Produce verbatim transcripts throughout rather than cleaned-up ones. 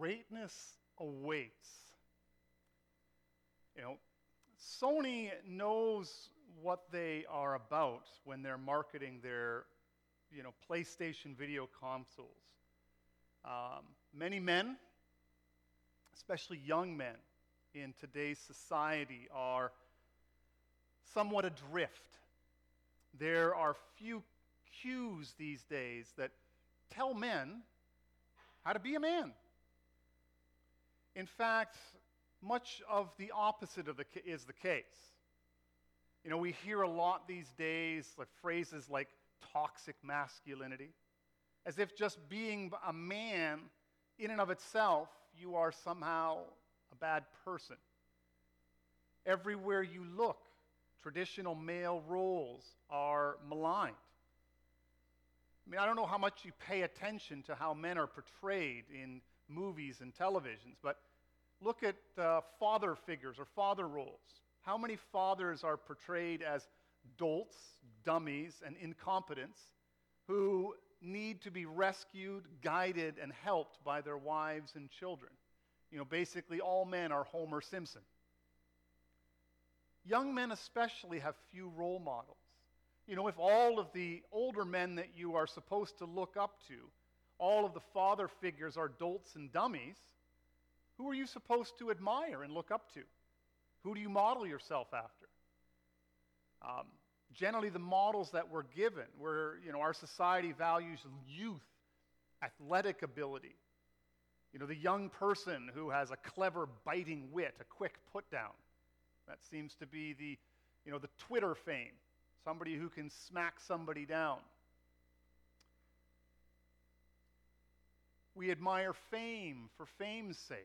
greatness awaits. You know, Sony knows what they are about when they're marketing their, you know, PlayStation video consoles. Um, many men, especially young men in today's society, are somewhat adrift. There are few cues these days that tell men how to be a man. In fact, much of the opposite of the is the case. You know, we hear a lot these days like phrases like toxic masculinity, as if just being a man in and of itself, you are somehow a bad person. Everywhere you look, traditional male roles are maligned. I mean, I don't know how much you pay attention to how men are portrayed in movies and televisions, but look at uh, father figures or father roles. How many fathers are portrayed as dolts, dummies, and incompetents who need to be rescued, guided, and helped by their wives and children? You know, basically all men are Homer Simpson. Young men especially have few role models. You know, if all of the older men that you are supposed to look up to, all of the father figures are dolts and dummies, who are you supposed to admire and look up to? Who do you model yourself after? Um, generally, the models that we're given, where, you know, our society values youth, athletic ability. You know, the young person who has a clever, biting wit, a quick put-down. That seems to be the, you know, the Twitter fame. Somebody who can smack somebody down. We admire fame for fame's sake.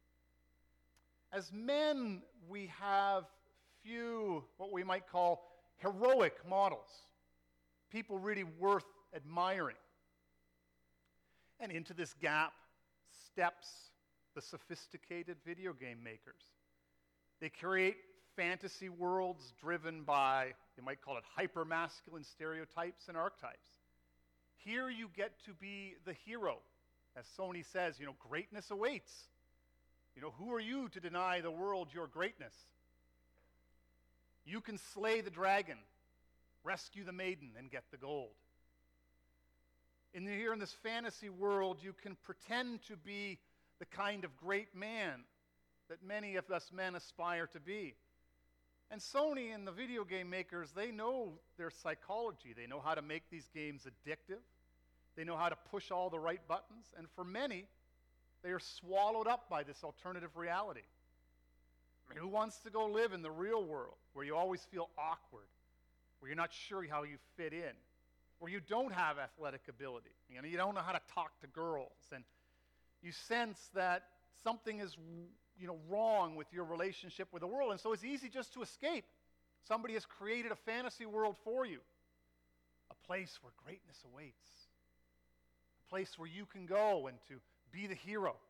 As men, we have few what we might call heroic models, people really worth admiring. And into this gap steps the sophisticated video game makers. They create fantasy worlds driven by, you might call it hyper-masculine stereotypes and archetypes. Here you get to be the hero. As Sony says, you know, greatness awaits. You know, who are you to deny the world your greatness? You can slay the dragon, rescue the maiden, and get the gold. In the, here in this fantasy world, you can pretend to be the kind of great man that many of us men aspire to be. And Sony and the video game makers, they know their psychology. They know how to make these games addictive. They know how to push all the right buttons. And for many, they are swallowed up by this alternative reality. I mean, who wants to go live in the real world where you always feel awkward, where you're not sure how you fit in, where you don't have athletic ability, you know, you don't know how to talk to girls, and you sense that something is, you know, wrong with your relationship with the world, and so it's easy just to escape. Somebody has created a fantasy world for you, a place where greatness awaits, a place where you can go and to be the hero.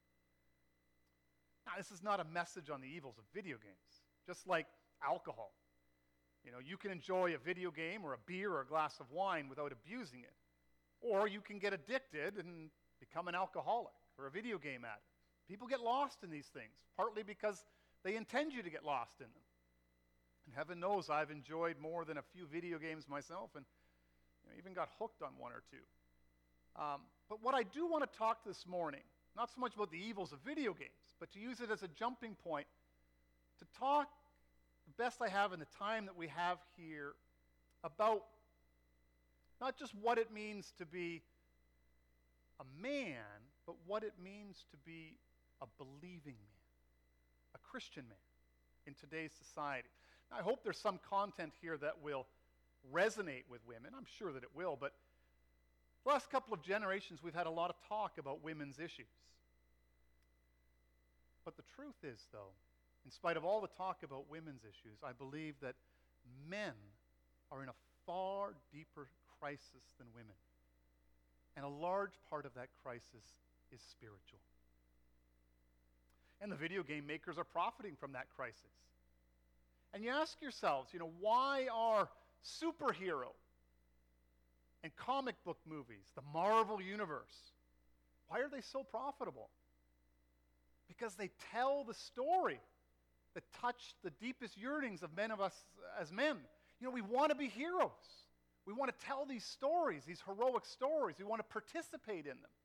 Now, this is not a message on the evils of video games. Just like alcohol. You know, you can enjoy a video game or a beer or a glass of wine without abusing it. Or you can get addicted and become an alcoholic or a video game addict. People get lost in these things, partly because they intend you to get lost in them. And heaven knows I've enjoyed more than a few video games myself, and you know, even got hooked on one or two. Um, but what I do want to talk this morning, not so much about the evils of video games, but to use it as a jumping point to talk the best I have in the time that we have here about not just what it means to be a man, but what it means to be a believing man, a Christian man in today's society. Now, I hope there's some content here that will resonate with women. I'm sure that it will, but the last couple of generations, we've had a lot of talk about women's issues. But the truth is, though, in spite of all the talk about women's issues, I believe that men are in a far deeper crisis than women. And a large part of that crisis is spiritual. And the video game makers are profiting from that crisis. And you ask yourselves, you know, why are superhero and comic book movies, the Marvel Universe, why are they so profitable? because they tell the story that touch the deepest yearnings of men of us as men. You know, we want to be heroes. We want to tell these stories, these heroic stories. We want to participate in them.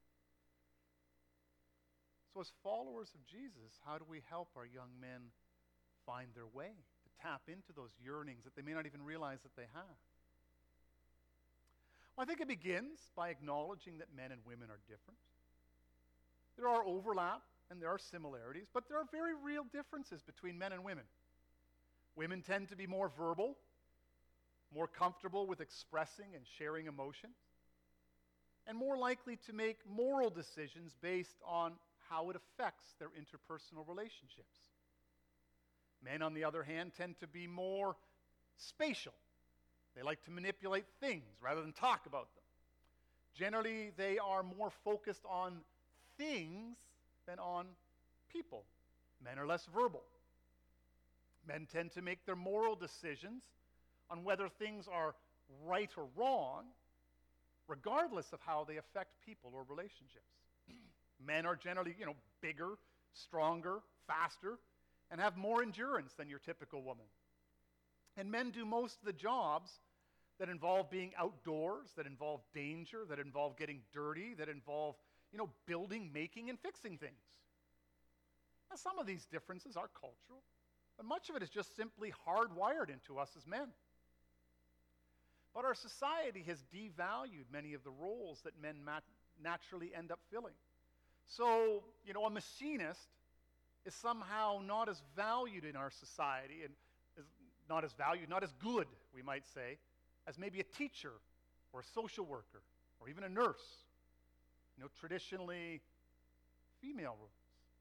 So as followers of Jesus, how do we help our young men find their way, to tap into those yearnings that they may not even realize that they have? Well, I think it begins by acknowledging that men and women are different. There are overlap and there are similarities, but there are very real differences between men and women. Women tend to be more verbal, more comfortable with expressing and sharing emotions, and more likely to make moral decisions based on how it affects their interpersonal relationships. Men, on the other hand, tend to be more spatial. They like to manipulate things rather than talk about them. Generally, they are more focused on things than on people. Men are less verbal. Men tend to make their moral decisions on whether things are right or wrong, regardless of how they affect people or relationships. Men are generally, you know, bigger, stronger, faster, and have more endurance than your typical woman. And men do most of the jobs that involve being outdoors, that involve danger, that involve getting dirty, that involve, you know, building, making, and fixing things. Now, some of these differences are cultural, but much of it is just simply hardwired into us as men. But our society has devalued many of the roles that men mat- naturally end up filling. So, you know, a machinist is somehow not as valued in our society, and is not as valued, not as good, we might say, as maybe a teacher or a social worker or even a nurse. You know, traditionally female roles.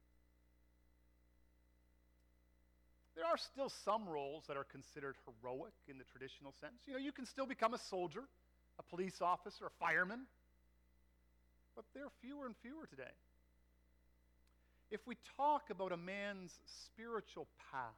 There are still some roles that are considered heroic in the traditional sense. You know, you can still become a soldier, a police officer, a fireman, but they're fewer and fewer today. If we talk about a man's spiritual path,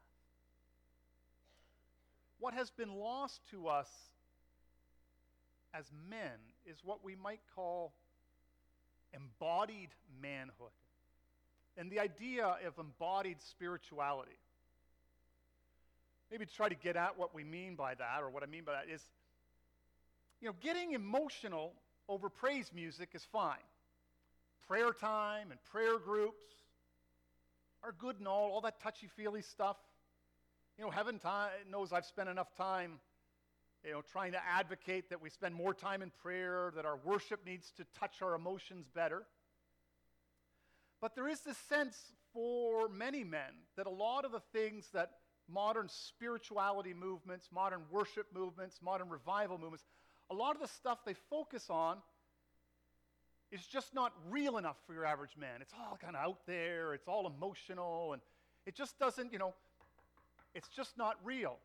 what has been lost to us as men is what we might call embodied manhood, and the idea of embodied spirituality. Maybe to try to get at what we mean by that, or what I mean by that is, you know, getting emotional over praise music is fine. Prayer time and prayer groups are good and all, all that touchy-feely stuff. You know, heaven time knows I've spent enough time, you know, trying to advocate that we spend more time in prayer, that our worship needs to touch our emotions better. But there is this sense for many men that a lot of the things that modern spirituality movements, modern worship movements, modern revival movements, a lot of the stuff they focus on is just not real enough for your average man. It's all kind of out there, it's all emotional, and it just doesn't, you know, it's just not real.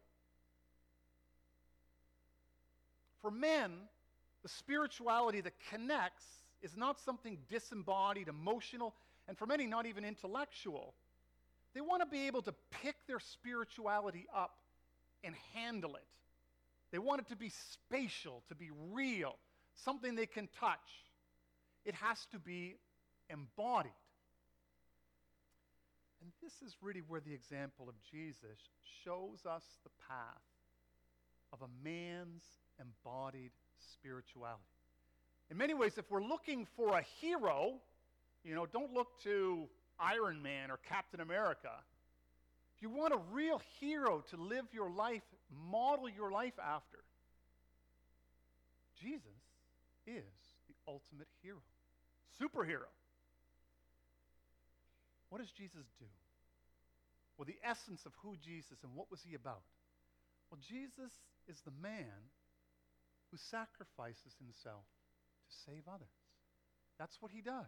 For men, the spirituality that connects is not something disembodied, emotional, and for many, not even intellectual. They want to be able to pick their spirituality up and handle it. They want it to be spatial, to be real, something they can touch. It has to be embodied. And this is really where the example of Jesus shows us the path of a man's embodied spirituality. In many ways, if we're looking for a hero, you know, don't look to Iron Man or Captain America. If you want a real hero to live your life, model your life after, Jesus is the ultimate hero, superhero. What does Jesus do? Well, the essence of who Jesus and what was he about? Well, Jesus is the man who sacrifices himself to save others. That's what he does.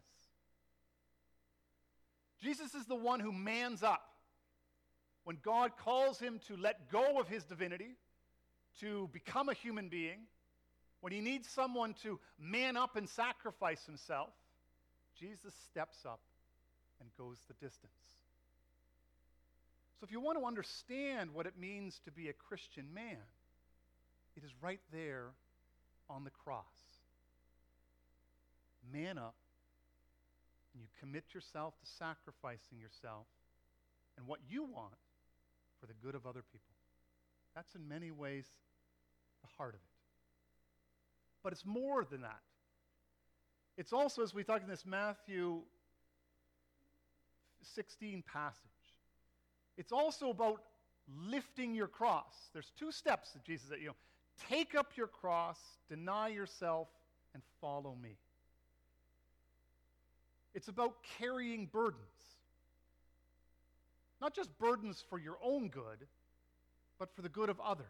Jesus is the one who mans up. When God calls him to let go of his divinity, to become a human being, when he needs someone to man up and sacrifice himself, Jesus steps up and goes the distance. So if you want to understand what it means to be a Christian man, it is right there on the cross. Man up, and you commit yourself to sacrificing yourself and what you want for the good of other people. That's in many ways the heart of it. But it's more than that. It's also, as we talk in this Matthew sixteen passage, it's also about lifting your cross. There's two steps that Jesus said, you know, take up your cross, deny yourself, and follow me. It's about carrying burdens. Not just burdens for your own good, but for the good of others.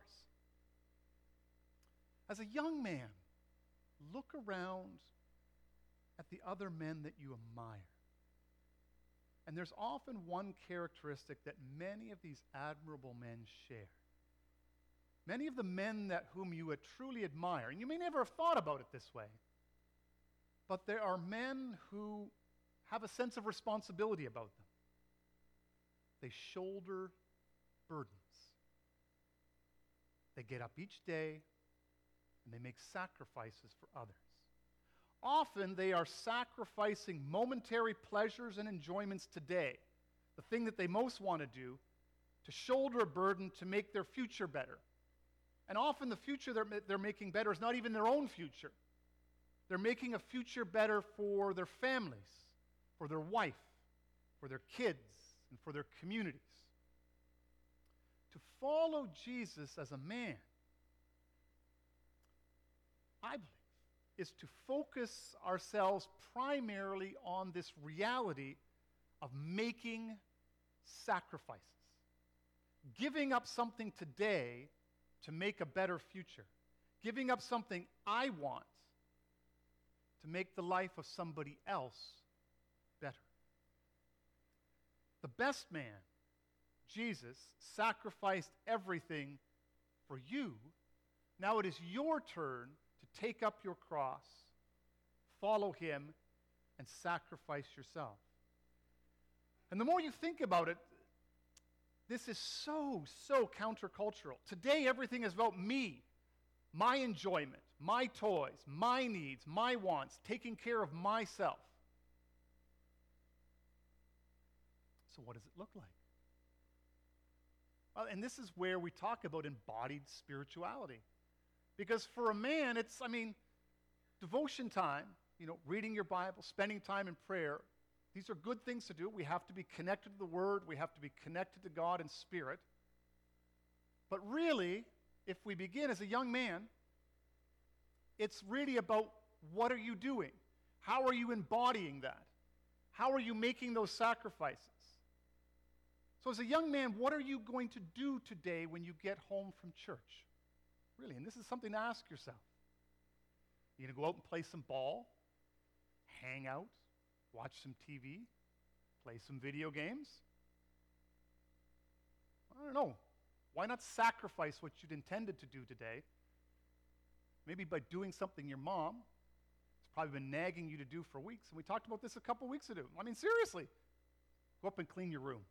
As a young man, look around at the other men that you admire. And there's often one characteristic that many of these admirable men share. Many of the men that whom you would truly admire, and you may never have thought about it this way, but there are men who have a sense of responsibility about them. They shoulder burdens. They get up each day and they make sacrifices for others. Often they are sacrificing momentary pleasures and enjoyments today, the thing that they most want to do, to shoulder a burden to make their future better. And often the future they're, they're making better is not even their own future. They're making a future better for their families, for their wife, for their kids, and for their communities. To follow Jesus as a man, I believe, is to focus ourselves primarily on this reality of making sacrifices. Giving up something today to make a better future. Giving up something I want to make the life of somebody else better. The best man, Jesus, sacrificed everything for you. Now it is your turn to take up your cross, follow him, and sacrifice yourself. And the more you think about it, this is so, so countercultural. Today, everything is about me, my enjoyment, my toys, my needs, my wants, taking care of myself. So what does it look like? Well, and this is where we talk about embodied spirituality. Because for a man, it's, I mean, devotion time, you know, reading your Bible, spending time in prayer, these are good things to do. We have to be connected to the Word. We have to be connected to God in spirit. But really, if we begin as a young man, it's really about what are you doing? How are you embodying that? How are you making those sacrifices? So as a young man, what are you going to do today when you get home from church? Really, and this is something to ask yourself. You're going to go out and play some ball, hang out, watch some T V, play some video games? I don't know. Why not sacrifice what you'd intended to do today? Maybe by doing something your mom has probably been nagging you to do for weeks. And we talked about this a couple weeks ago. I mean, seriously. Go up and clean your room.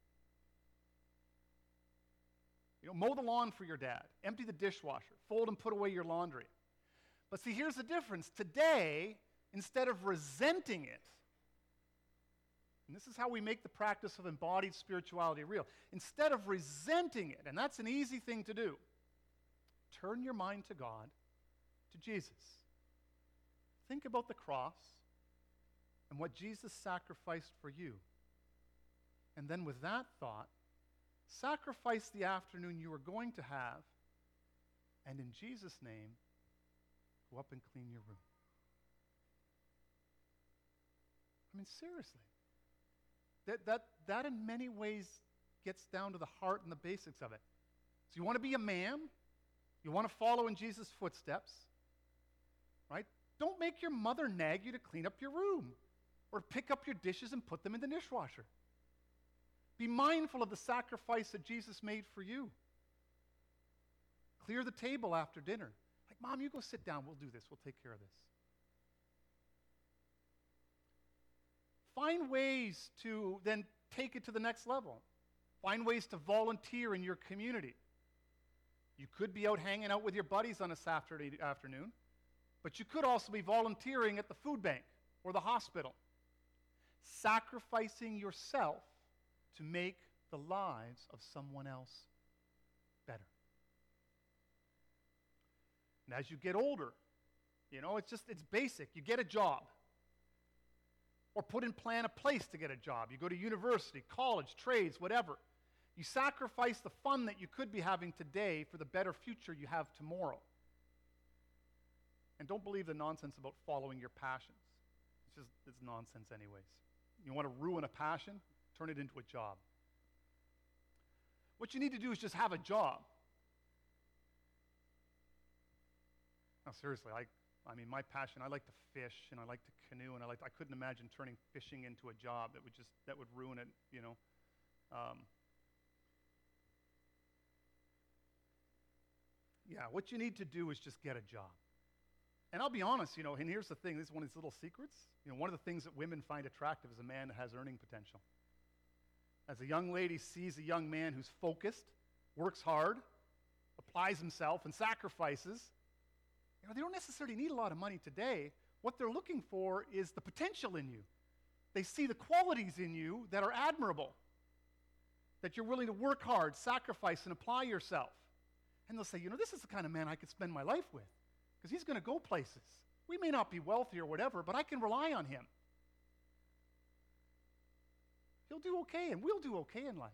You know, mow the lawn for your dad. Empty the dishwasher. Fold and put away your laundry. But see, here's the difference. Today, instead of resenting it, and this is how we make the practice of embodied spirituality real. Instead of resenting it, and that's an easy thing to do, turn your mind to God, to Jesus. Think about the cross and what Jesus sacrificed for you. And then with that thought, sacrifice the afternoon you are going to have, and in Jesus' name, go up and clean your room. I mean, seriously. That, that, that in many ways gets down to the heart and the basics of it. So you want to be a man, you want to follow in Jesus' footsteps, right? Don't make your mother nag you to clean up your room or pick up your dishes and put them in the dishwasher. Be mindful of the sacrifice that Jesus made for you. Clear the table after dinner. Like, Mom, you go sit down. We'll do this. We'll take care of this. Find ways to then take it to the next level. Find ways to volunteer in your community. You could be out hanging out with your buddies on a Saturday afternoon, but you could also be volunteering at the food bank or the hospital. sacrificing yourself to make the lives of someone else better. And as you get older, you know, it's just, it's basic. You get a job. Or put in plan a place to get a job. You go to university, college, trades, whatever. You sacrifice the fun that you could be having today for the better future you have tomorrow. And don't believe the nonsense about following your passions. It's just, it's nonsense anyways. You want to ruin a passion? Turn it into a job. What you need to do is just have a job. Now, seriously, I, I mean, my passion, I like to fish, and I like to canoe, and I like, I couldn't imagine turning fishing into a job. That would just, that would ruin it, you know. Um, yeah, what you need to do is just get a job. And I'll be honest, you know, and here's the thing, this is one of these little secrets. You know, one of the things that women find attractive is a man that has earning potential. As a young lady sees a young man who's focused, works hard, applies himself, and sacrifices, you know, they don't necessarily need a lot of money today. What they're looking for is the potential in you. They see the qualities in you that are admirable, that you're willing to work hard, sacrifice, and apply yourself. And they'll say, you know, this is the kind of man I could spend my life with, because he's going to go places. We may not be wealthy or whatever, but I can rely on him. He'll do okay, and we'll do okay in life.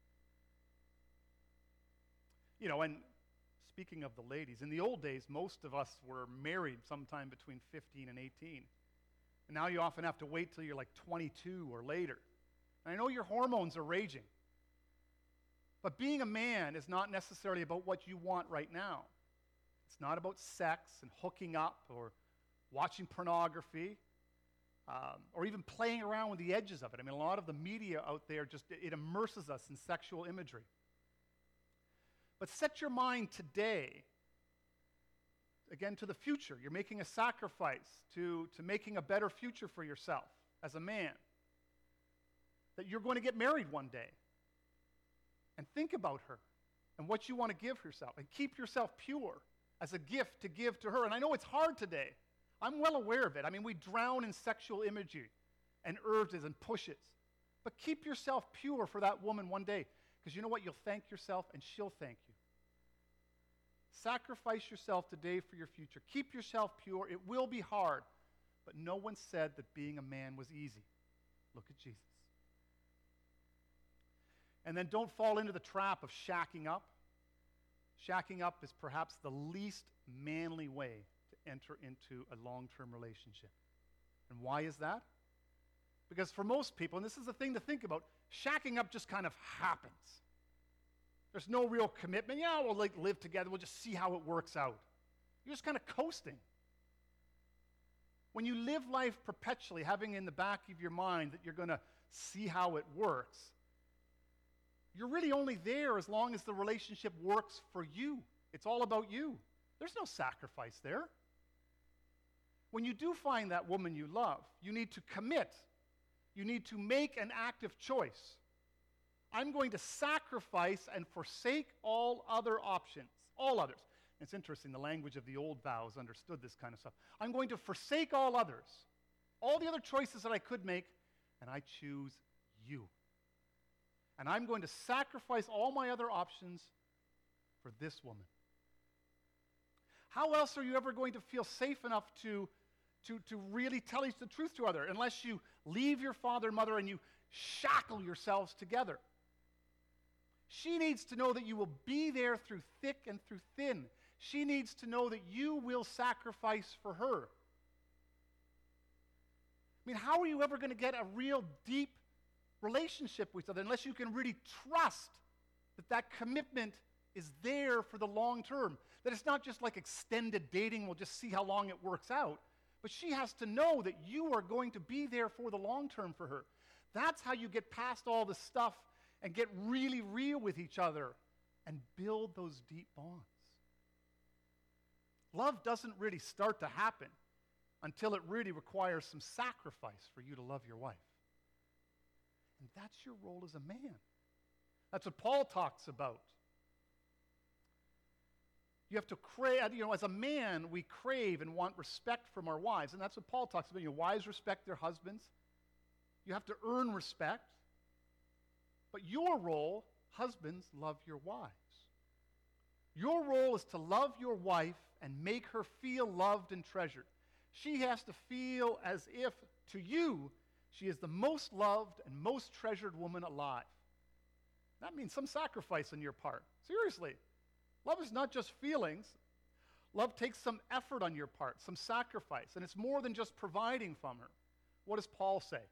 You know, and speaking of the ladies, in the old days, most of us were married sometime between fifteen and eighteen. And now you often have to wait till you're like twenty-two or later. And I know your hormones are raging. But being a man is not necessarily about what you want right now. It's not about sex and hooking up or watching pornography um, or even playing around with the edges of it. I mean, a lot of the media out there just, it immerses us in sexual imagery. But set your mind today, again, to the future. You're making a sacrifice to, to making a better future for yourself as a man. That you're going to get married one day. And think about her and what you want to give yourself. And keep yourself pure as a gift to give to her. And I know it's hard today. I'm well aware of it. I mean, we drown in sexual imagery and urges and pushes. But keep yourself pure for that woman one day. Because you know what? You'll thank yourself and she'll thank you. Sacrifice yourself today for your future. Keep yourself pure. It will be hard. But no one said that being a man was easy. Look at Jesus. And then don't fall into the trap of shacking up. Shacking up is perhaps the least manly way to enter into a long-term relationship. And why is that? Because for most people, and this is the thing to think about, shacking up just kind of happens. There's no real commitment. Yeah, we'll like live together. We'll just see how it works out. You're just kind of coasting. When you live life perpetually, having in the back of your mind that you're going to see how it works, you're really only there as long as the relationship works for you. It's all about you. There's no sacrifice there. When you do find that woman you love, you need to commit. You need to make an active choice. I'm going to sacrifice and forsake all other options, all others. It's interesting, the language of the old vows understood this kind of stuff. I'm going to forsake all others, all the other choices that I could make, and I choose you. And I'm going to sacrifice all my other options for this woman. How else are you ever going to feel safe enough to, to, to really tell the truth to others unless you leave your father and mother and you shackle yourselves together? She needs to know that you will be there through thick and through thin. She needs to know that you will sacrifice for her. I mean, how are you ever going to get a real deep relationship with each other unless you can really trust that that commitment is there for the long term? That it's not just like extended dating, we'll just see how long it works out. But she has to know that you are going to be there for the long term for her. That's how you get past all the stuff and get really real with each other and build those deep bonds. Love doesn't really start to happen until it really requires some sacrifice for you to love your wife. And that's your role as a man. That's what Paul talks about. You have to crave, you know, as a man, we crave and want respect from our wives. And that's what Paul talks about. You know, wives respect their husbands. You have to earn respect. But your role, husbands, love your wives. Your role is to love your wife and make her feel loved and treasured. She has to feel as if, to you, she is the most loved and most treasured woman alive. That means some sacrifice on your part. Seriously. Love is not just feelings. Love takes some effort on your part, some sacrifice. And it's more than just providing from her. What does Paul say?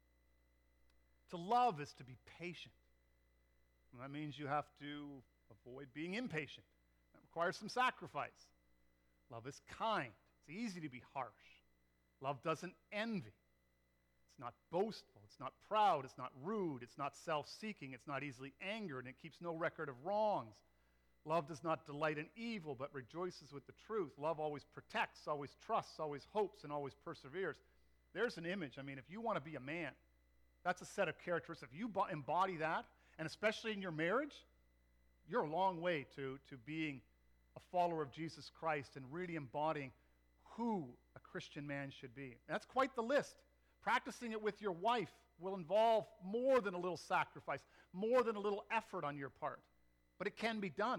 To love is to be patient. And that means you have to avoid being impatient. That requires some sacrifice. Love is kind. It's easy to be harsh. Love doesn't envy. It's not boastful. It's not proud. It's not rude. It's not self-seeking. It's not easily angered, and it keeps no record of wrongs. Love does not delight in evil, but rejoices with the truth. Love always protects, always trusts, always hopes, and always perseveres. There's an image. I mean, if you want to be a man, that's a set of characteristics. If you embody that, and especially in your marriage, you're a long way to, to being a follower of Jesus Christ and really embodying who a Christian man should be. And that's quite the list. Practicing it with your wife will involve more than a little sacrifice, more than a little effort on your part. But it can be done.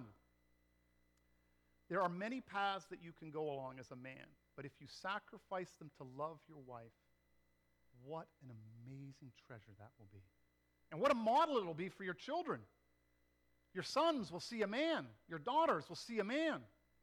There are many paths that you can go along as a man, but if you sacrifice them to love your wife, what an amazing treasure that will be. And what a model it will be for your children. Your sons will see a man. Your daughters will see a man.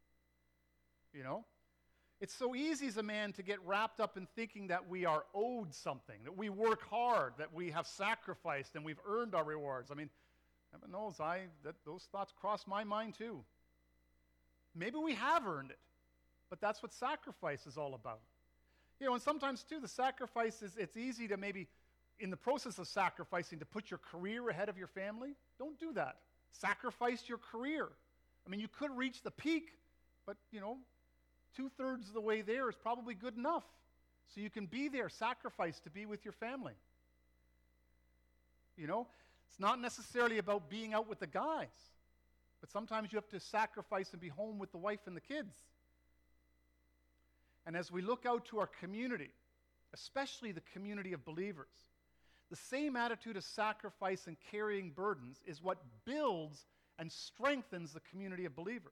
You know? It's so easy as a man to get wrapped up in thinking that we are owed something, that we work hard, that we have sacrificed and we've earned our rewards. I mean, heaven knows I, that those thoughts cross my mind too. Maybe we have earned it, but that's what sacrifice is all about. You know, and sometimes too, the sacrifice is, it's easy to maybe, in the process of sacrificing, to put your career ahead of your family. Don't do that. Sacrifice your career. I mean, you could reach the peak, but, you know, two-thirds of the way there is probably good enough. So you can be there, sacrifice to be with your family. You know, it's not necessarily about being out with the guys, but sometimes you have to sacrifice and be home with the wife and the kids. And as we look out to our community, especially the community of believers, the same attitude of sacrifice and carrying burdens is what builds and strengthens the community of believers.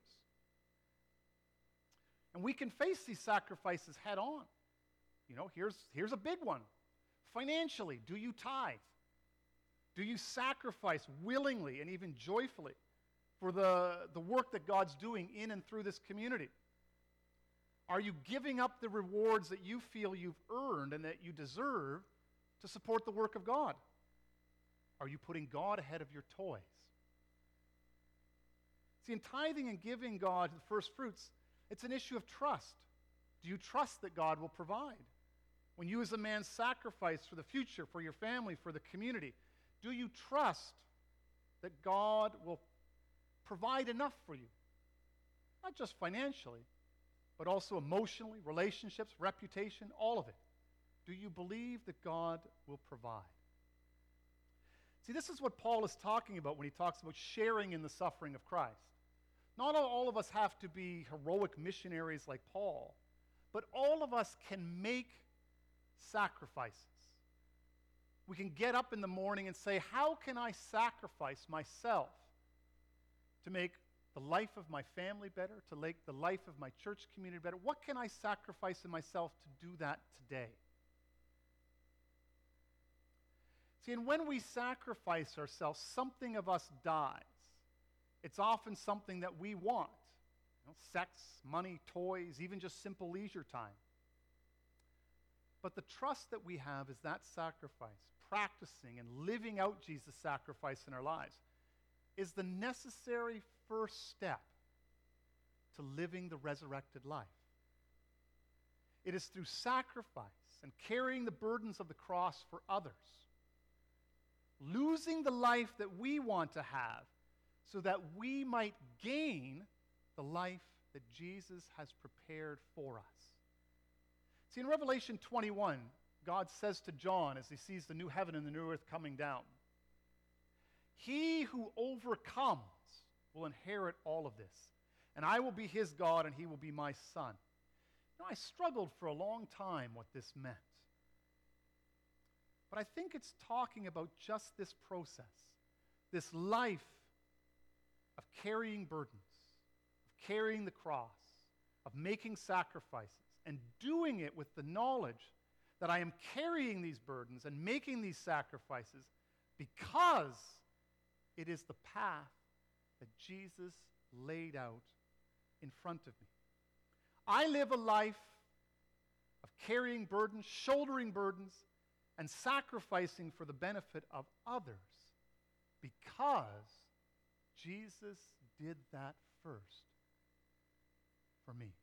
And we can face these sacrifices head on. You know, here's, here's a big one. Financially, do you tithe? Do you sacrifice willingly and even joyfully for the, the work that God's doing in and through this community? Are you giving up the rewards that you feel you've earned and that you deserve to support the work of God? Are you putting God ahead of your toys? See, in tithing and giving God the first fruits, it's an issue of trust. Do you trust that God will provide? When you as a man sacrifice for the future, for your family, for the community, do you trust that God will provide enough for you? Not just financially, but also emotionally, relationships, reputation, all of it. Do you believe that God will provide? See, this is what Paul is talking about when he talks about sharing in the suffering of Christ. Not all of us have to be heroic missionaries like Paul, but all of us can make sacrifices. We can get up in the morning and say, how can I sacrifice myself to make the life of my family better, to make the life of my church community better? What can I sacrifice in myself to do that today? See, and when we sacrifice ourselves, something of us dies. It's often something that we want. You know, sex, money, toys, even just simple leisure time. But the trust that we have is that sacrifice, practicing and living out Jesus' sacrifice in our lives, is the necessary first step to living the resurrected life. It is through sacrifice and carrying the burdens of the cross for others, losing the life that we want to have so that we might gain the life that Jesus has prepared for us. See, in Revelation twenty-one, God says to John as he sees the new heaven and the new earth coming down, "He who overcomes will inherit all of this, and I will be his God and he will be my son." You know, I struggled for a long time what this meant. But I think it's talking about just this process, this life of carrying burdens, of carrying the cross, of making sacrifices, and doing it with the knowledge that I am carrying these burdens and making these sacrifices because it is the path that Jesus laid out in front of me. I live a life of carrying burdens, shouldering burdens, and sacrificing for the benefit of others because Jesus did that first for me.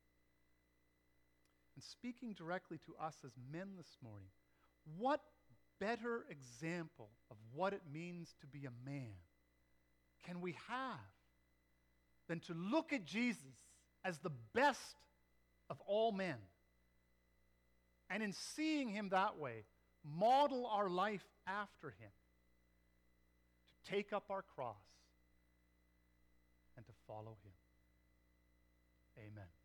And speaking directly to us as men this morning, what better example of what it means to be a man can we have than to look at Jesus as the best of all men? And in seeing him that way, model our life after him, to take up our cross and to follow him. Amen.